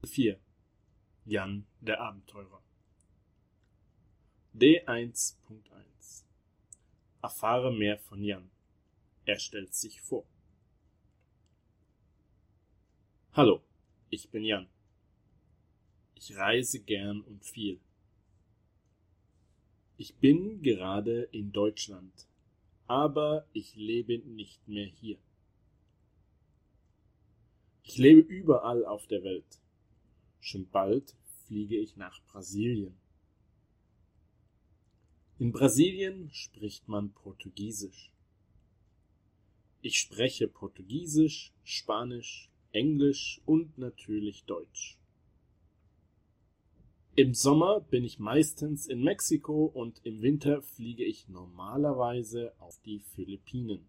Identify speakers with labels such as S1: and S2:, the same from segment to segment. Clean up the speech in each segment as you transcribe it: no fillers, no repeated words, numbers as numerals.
S1: 4. Jan der Abenteurer. D1.1 Erfahre mehr von Jan. Er stellt sich vor. Hallo, ich bin Jan. Ich reise gern und viel. Ich bin gerade in Deutschland, aber ich lebe nicht mehr hier. Ich lebe überall auf der Welt. Schon bald fliege ich nach Brasilien. In Brasilien spricht man Portugiesisch. Ich spreche Portugiesisch, Spanisch, Englisch und natürlich Deutsch. Im Sommer bin ich meistens in Mexiko und im Winter fliege ich normalerweise auf die Philippinen.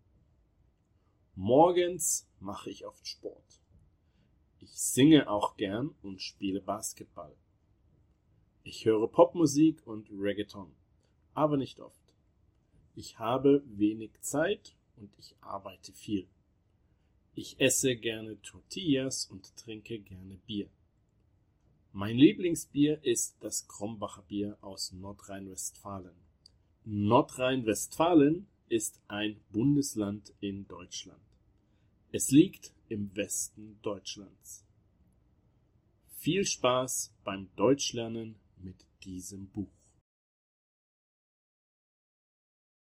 S1: Morgens mache ich oft Sport. Ich singe auch gern und spiele Basketball. Ich höre Popmusik und Reggaeton, aber nicht oft. Ich habe wenig Zeit und ich arbeite viel. Ich esse gerne Tortillas und trinke gerne Bier. Mein Lieblingsbier ist das Krombacher Bier aus Nordrhein-Westfalen. Nordrhein-Westfalen ist ein Bundesland in Deutschland. Es liegt im Westen Deutschlands. Viel Spaß beim Deutschlernen mit diesem Buch.